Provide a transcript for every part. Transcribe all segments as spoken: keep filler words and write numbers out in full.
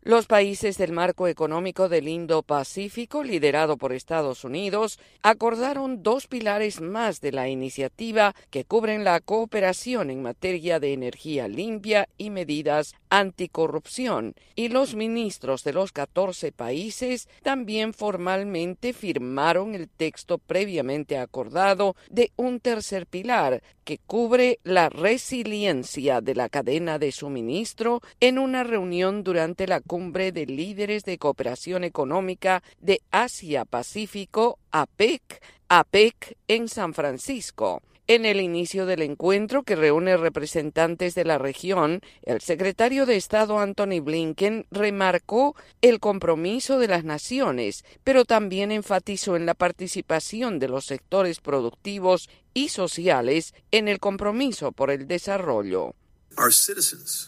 Los países del marco económico del Indo-Pacífico, liderado por Estados Unidos, acordaron dos pilares más de la iniciativa que cubren la cooperación en materia de energía limpia y medidas anticorrupción, y los ministros de los catorce países también formalmente firmaron el texto previamente acordado de un tercer pilar que cubre la resiliencia de la cadena de suministro en una reunión durante la Cumbre de Líderes de Cooperación Económica de Asia-Pacífico, APEC, APEC en San Francisco. En el inicio del encuentro, que reúne representantes de la región, el secretario de Estado Antony Blinken remarcó el compromiso de las naciones, pero también enfatizó en la participación de los sectores productivos y sociales en el compromiso por el desarrollo. Our citizens.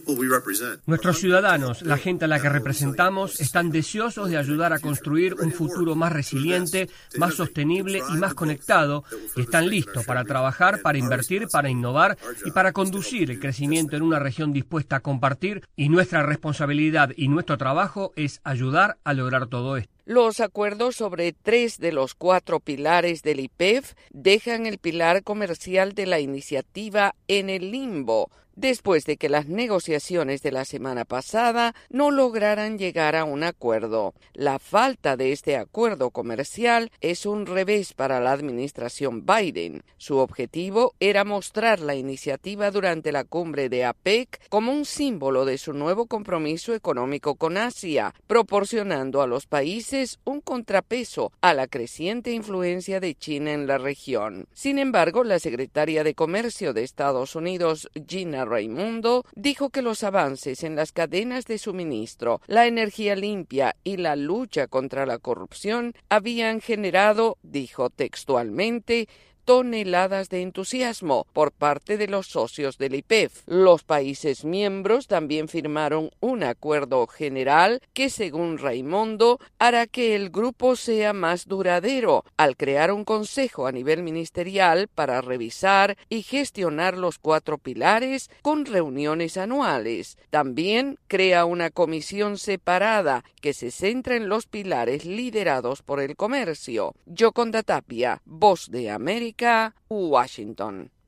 Nuestros ciudadanos, la gente a la que representamos, están deseosos de ayudar a construir un futuro más resiliente, más sostenible y más conectado, y están listos para trabajar, para invertir, para innovar y para conducir el crecimiento en una región dispuesta a compartir, y nuestra responsabilidad y nuestro trabajo es ayudar a lograr todo esto. Los acuerdos sobre tres de los cuatro pilares del I P E F dejan el pilar comercial de la iniciativa en el limbo, después de que las negociaciones de la semana pasada no lograran llegar a un acuerdo. La falta de este acuerdo comercial es un revés para la administración Biden. Su objetivo era mostrar la iniciativa durante la cumbre de APEC como un símbolo de su nuevo compromiso económico con Asia, proporcionando a los países un contrapeso a la creciente influencia de China en la región. Sin embargo, la secretaria de Comercio de Estados Unidos, Gina Raimondo, dijo que los avances en las cadenas de suministro, la energía limpia y la lucha contra la corrupción habían generado, dijo textualmente, toneladas de entusiasmo por parte de los socios del I P E F. Los países miembros también firmaron un acuerdo general que, según Raimondo, hará que el grupo sea más duradero al crear un consejo a nivel ministerial para revisar y gestionar los cuatro pilares con reuniones anuales. También crea una comisión separada que se centra en los pilares liderados por el comercio. Yoconda Tapia, Voz de América, Washington.